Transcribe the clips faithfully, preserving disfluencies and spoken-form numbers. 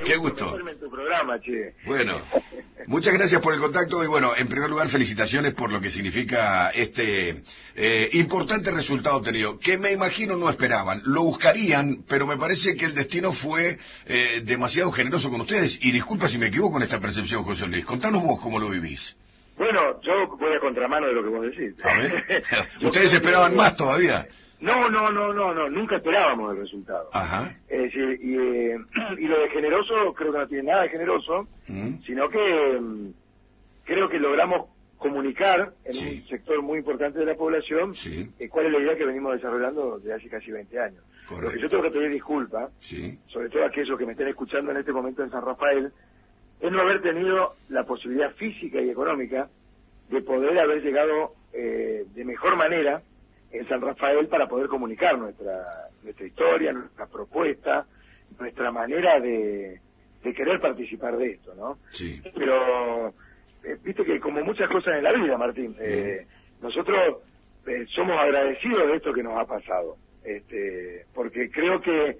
Qué gusto. En tu programa, che. Bueno, muchas gracias por el contacto y bueno, en primer lugar felicitaciones por lo que significa este eh, importante resultado obtenido, que me imagino no esperaban, lo buscarían, pero me parece que el destino fue eh, demasiado generoso con ustedes, y disculpa si me equivoco en esta percepción, José Luis, contanos vos cómo lo vivís. Bueno, yo voy a contramano de lo que vos decís. A ver, ¿ustedes esperaban que... más todavía? No, no, no, no, no, nunca esperábamos el resultado. Ajá. Es decir, y, eh, y lo de generoso creo que no tiene nada de generoso, mm. sino que mm, creo que logramos comunicar en sí. un sector muy importante de la población sí. eh, cuál es la idea que venimos desarrollando desde hace casi veinte años. Correcto. Lo que yo tengo que pedir disculpas, sí. sobre todo a aquellos que me estén escuchando en este momento en San Rafael, es no haber tenido la posibilidad física y económica de poder haber llegado eh, de mejor manera en San Rafael para poder comunicar nuestra nuestra historia, nuestra propuesta, nuestra manera de, de querer participar de esto, ¿no? Sí. Pero, eh, viste que como muchas cosas en la vida, Martín, eh, nosotros eh, somos agradecidos de esto que nos ha pasado, este, porque creo que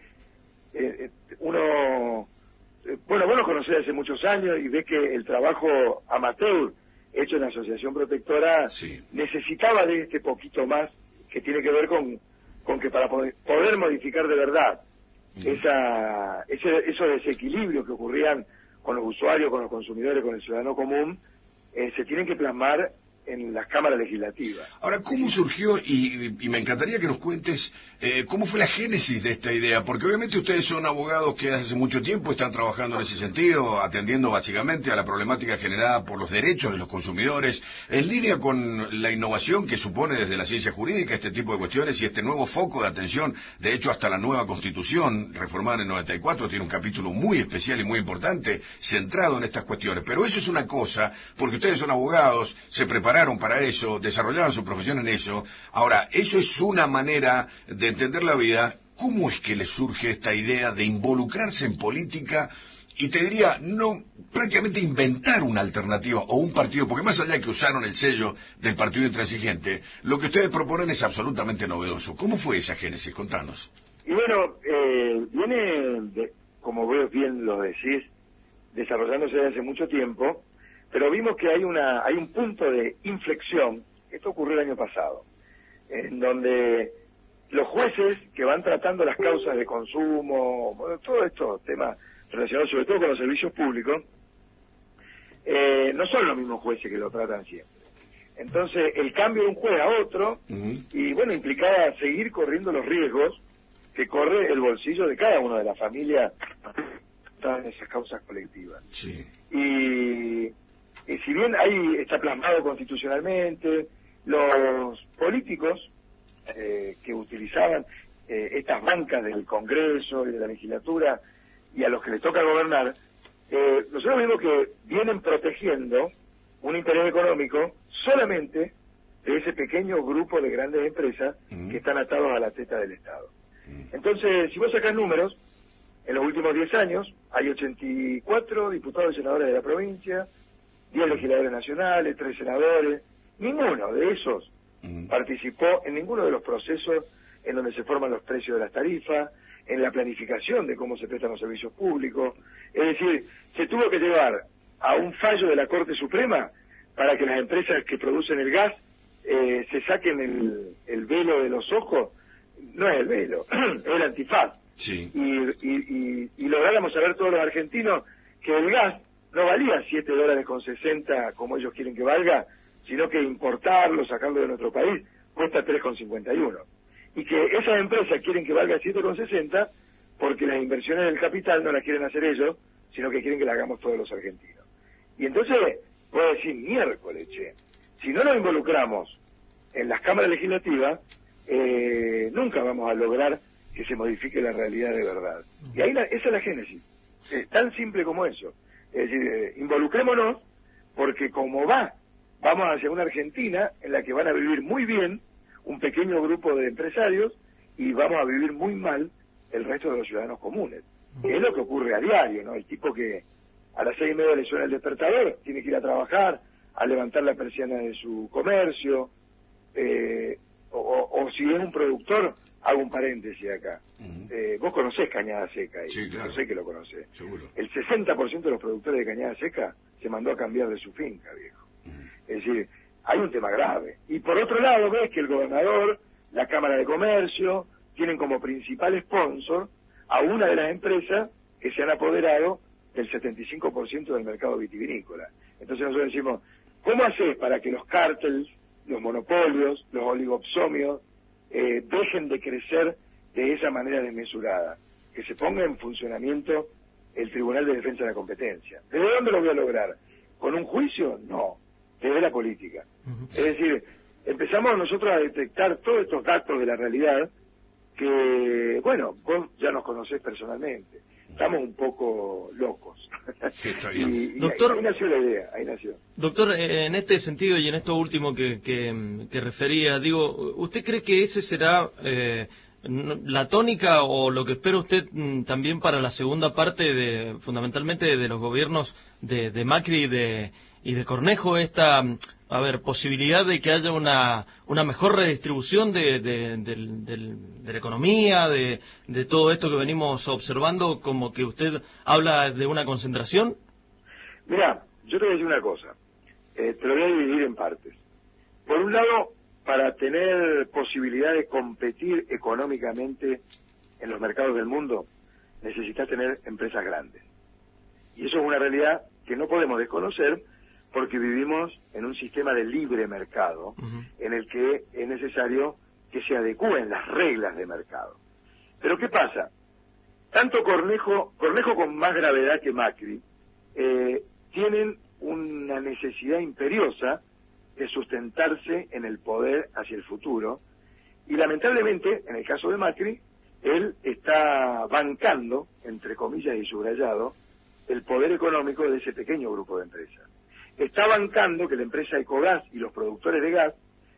eh, uno, eh, bueno, vos nos conocés hace muchos años y ves que el trabajo amateur hecho en la Asociación Protectora sí. necesitaba de este poquito más que tiene que ver con, con que para poder, poder modificar de verdad mm. esa ese, esos desequilibrios que ocurrían con los usuarios, con los consumidores, con el ciudadano común, eh, se tienen que plasmar en las cámaras legislativas. Ahora, ¿cómo surgió? Y, y me encantaría que nos cuentes eh, cómo fue la génesis de esta idea, porque obviamente ustedes son abogados que hace mucho tiempo están trabajando en ese sentido, atendiendo básicamente a la problemática generada por los derechos de los consumidores, en línea con la innovación que supone desde la ciencia jurídica este tipo de cuestiones y este nuevo foco de atención. De hecho, hasta la nueva Constitución, reformada en el noventa y cuatro, tiene un capítulo muy especial y muy importante, centrado en estas cuestiones. Pero eso es una cosa, porque ustedes son abogados, se preparan para eso, desarrollaban su profesión en eso. Ahora, eso es una manera de entender la vida. ¿Cómo es que les surge esta idea de involucrarse en política y te diría, no, prácticamente inventar una alternativa o un partido? Porque más allá de que usaron el sello del partido intransigente, lo que ustedes proponen es absolutamente novedoso. ¿Cómo fue esa génesis? Contanos. Y bueno, eh, viene, de, como vos bien lo decís, desarrollándose desde hace mucho tiempo, pero vimos que hay una hay un punto de inflexión. Esto ocurrió el año pasado, en donde los jueces que van tratando las causas de consumo, bueno, todos estos temas relacionados sobre todo con los servicios públicos, eh, no son los mismos jueces que lo tratan siempre. Entonces, el cambio de un juez a otro, uh-huh. y bueno, implicaba seguir corriendo los riesgos que corre el bolsillo de cada una de las familias en esas causas colectivas. Sí. Y... Y si bien ahí está plasmado constitucionalmente, los políticos eh, que utilizaban eh, estas bancas del Congreso y de la legislatura y a los que les toca gobernar, eh, nosotros vimos que vienen protegiendo un interés económico solamente de ese pequeño grupo de grandes empresas mm. que están atados a la teta del Estado. Mm. Entonces, si vos sacás números, en los últimos diez años hay ochenta y cuatro diputados y senadores de la provincia, diez legisladores nacionales, tres senadores. Ninguno de esos mm. participó en ninguno de los procesos en donde se forman los precios de las tarifas, en la planificación de cómo se prestan los servicios públicos. Es decir, se tuvo que llevar a un fallo de la Corte Suprema para que las empresas que producen el gas eh, se saquen el, el velo de los ojos. No es el velo, es el antifaz. Sí. Y, y, y, y lográramos saber todos los argentinos que el gas no valía siete dólares con sesenta como ellos quieren que valga, sino que importarlo, sacarlo de nuestro país, cuesta tres con cincuenta y uno. Y que esas empresas quieren que valga siete con sesenta porque las inversiones del capital no las quieren hacer ellos, sino que quieren que las hagamos todos los argentinos. Y entonces, puedo decir, miércoles, che, si no nos involucramos en las cámaras legislativas, eh, nunca vamos a lograr que se modifique la realidad de verdad. Y ahí la, esa es la génesis, es tan simple como eso. Es decir, eh, involucrémonos, porque como va, vamos hacia una Argentina en la que van a vivir muy bien un pequeño grupo de empresarios y vamos a vivir muy mal el resto de los ciudadanos comunes. Que es lo que ocurre a diario, ¿no? El tipo que a las seis y media le suena el despertador, tiene que ir a trabajar, a levantar la persiana de su comercio, eh, o, o, o si es un productor, hago un paréntesis acá. Uh-huh. Eh, vos conocés Cañada Seca, ahí. Sí, claro. Yo sé que lo conocés. Seguro. El sesenta por ciento de los productores de Cañada Seca se mandó a cambiar de su finca, viejo. Uh-huh. Es decir, hay un tema grave. Y por otro lado, ves que el gobernador, la Cámara de Comercio, tienen como principal sponsor a una de las empresas que se han apoderado del setenta y cinco por ciento del mercado vitivinícola. Entonces nosotros decimos, ¿cómo haces para que los cárteles, los monopolios, los oligopsomios, eh, dejen de crecer de esa manera desmesurada? Que se ponga en funcionamiento el Tribunal de Defensa de la Competencia. ¿Desde dónde lo voy a lograr? ¿Con un juicio? No, desde la política. Uh-huh. Es decir, empezamos nosotros a detectar todos estos datos de la realidad que, bueno, vos ya nos conocés personalmente. Estamos un poco locos. Está bien. y, y Doctor, ahí nació la idea, ahí nació. Doctor, en este sentido y en esto último que, que, que refería, digo, ¿usted cree que ese será eh, la tónica o lo que espera usted m, también para la segunda parte, de fundamentalmente de los gobiernos de, de Macri y de, y de Cornejo, esta, a ver, posibilidad de que haya una, una mejor redistribución de, de, de, de, de la economía, de, de todo esto que venimos observando, como que usted habla de una concentración? Mira, yo te voy a decir una cosa, eh, te lo voy a dividir en partes. Por un lado, para tener posibilidad de competir económicamente en los mercados del mundo, necesitas tener empresas grandes. Y eso es una realidad que no podemos desconocer, porque vivimos en un sistema de libre mercado, uh-huh. en el que es necesario que se adecúen las reglas de mercado. Pero ¿qué pasa? Tanto Cornejo, Cornejo con más gravedad que Macri, eh, tienen una necesidad imperiosa de sustentarse en el poder hacia el futuro, y lamentablemente, en el caso de Macri, él está bancando, entre comillas y subrayado, el poder económico de ese pequeño grupo de empresas. Está bancando que la empresa Ecogas y los productores de gas,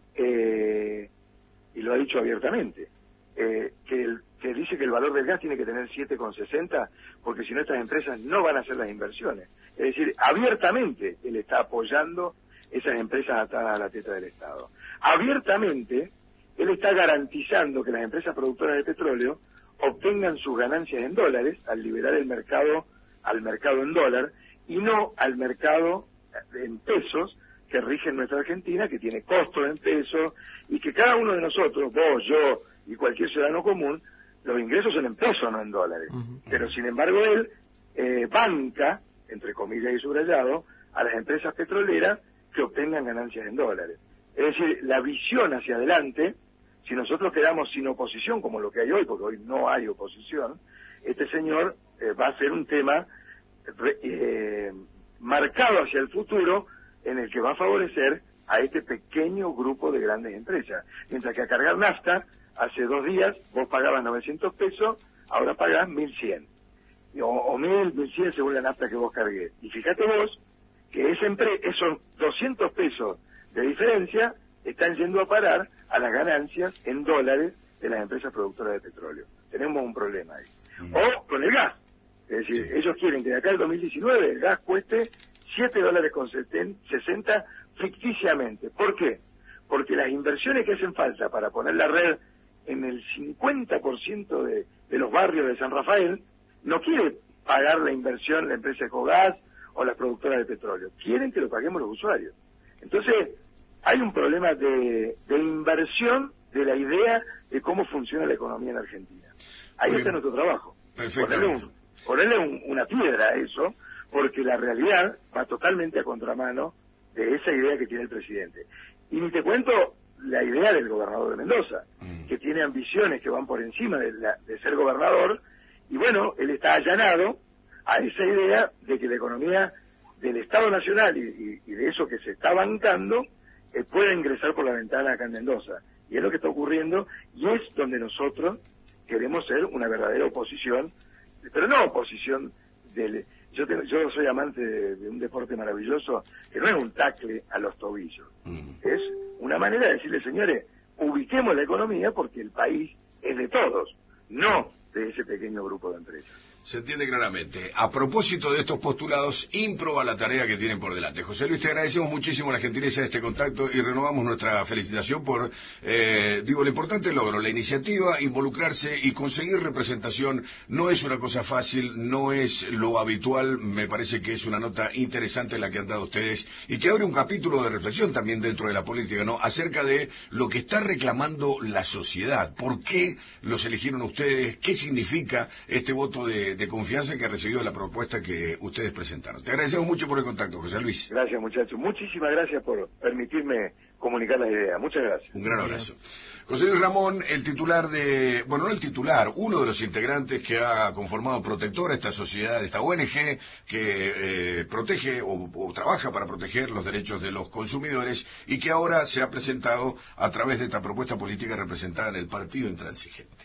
eh, y lo ha dicho abiertamente, eh, que, el, que dice que el valor del gas tiene que tener siete con sesenta, porque si no estas empresas no van a hacer las inversiones. Es decir, abiertamente él está apoyando esas empresas atadas a la teta del Estado. Abiertamente él está garantizando que las empresas productoras de petróleo obtengan sus ganancias en dólares al liberar el mercado al mercado en dólar y no al mercado en pesos que rige en nuestra Argentina, que tiene costos en pesos, y que cada uno de nosotros, vos, yo y cualquier ciudadano común, los ingresos son en pesos, no en dólares. Uh-huh. Pero sin embargo él eh, banca, entre comillas y subrayado, a las empresas petroleras que obtengan ganancias en dólares. Es decir, la visión hacia adelante, si nosotros quedamos sin oposición, como lo que hay hoy, porque hoy no hay oposición, este señor eh, va a ser un tema eh, marcado hacia el futuro, en el que va a favorecer a este pequeño grupo de grandes empresas. Mientras que a cargar nafta, hace dos días vos pagabas novecientos pesos, ahora pagás mil cien. O, o mil, mil cien según la nafta que vos cargués. Y fíjate vos que ese empre- esos doscientos pesos de diferencia están yendo a parar a las ganancias en dólares de las empresas productoras de petróleo. Tenemos un problema ahí. Mm. O con el gas. Es decir, sí. Ellos quieren que de acá al dos mil diecinueve el gas cueste siete dólares con sesenta ficticiamente. ¿Por qué? Porque las inversiones que hacen falta para poner la red en el cincuenta por ciento de, de los barrios de San Rafael, no quiere pagar la inversión la empresa Ecogas o las productoras de petróleo. Quieren que lo paguemos los usuarios. Entonces, hay un problema de, de inversión de la idea de cómo funciona la economía en Argentina. Ahí Muy está bien. Nuestro trabajo. Ponerle, un, ponerle un, una piedra a eso, porque la realidad va totalmente a contramano de esa idea que tiene el presidente. Y ni te cuento la idea del gobernador de Mendoza, mm. que tiene ambiciones que van por encima de, la, de ser gobernador, y bueno, él está allanado a esa idea de que la economía del Estado Nacional y, y, y de eso que se está bancando eh, pueda ingresar por la ventana acá en Mendoza. Y es lo que está ocurriendo, y es donde nosotros queremos ser una verdadera oposición, pero no oposición del... Yo, te, yo soy amante de, de un deporte maravilloso que no es un tacle a los tobillos. Mm. Es una manera de decirle, señores, ubiquemos la economía porque el país es de todos, no de ese pequeño grupo de empresas. Se entiende claramente. A propósito de estos postulados, ímproba la tarea que tienen por delante. José Luis, te agradecemos muchísimo la gentileza de este contacto y renovamos nuestra felicitación por, eh, digo, el importante logro, la iniciativa, involucrarse y conseguir representación. No es una cosa fácil, no es lo habitual. Me parece que es una nota interesante la que han dado ustedes y que abre un capítulo de reflexión también dentro de la política, ¿no? Acerca de lo que está reclamando la sociedad. ¿Por qué los eligieron ustedes? ¿Qué significa este voto de de confianza que ha recibido la propuesta que ustedes presentaron? Te agradecemos mucho por el contacto, José Luis. Gracias, muchachos. Muchísimas gracias por permitirme comunicar las ideas. Muchas gracias. Un gran abrazo. José Luis Ramón, el titular de, bueno, no el titular, uno de los integrantes que ha conformado Protectora, esta sociedad, esta O N G que eh, protege o, o trabaja para proteger los derechos de los consumidores y que ahora se ha presentado a través de esta propuesta política representada en el Partido Intransigente.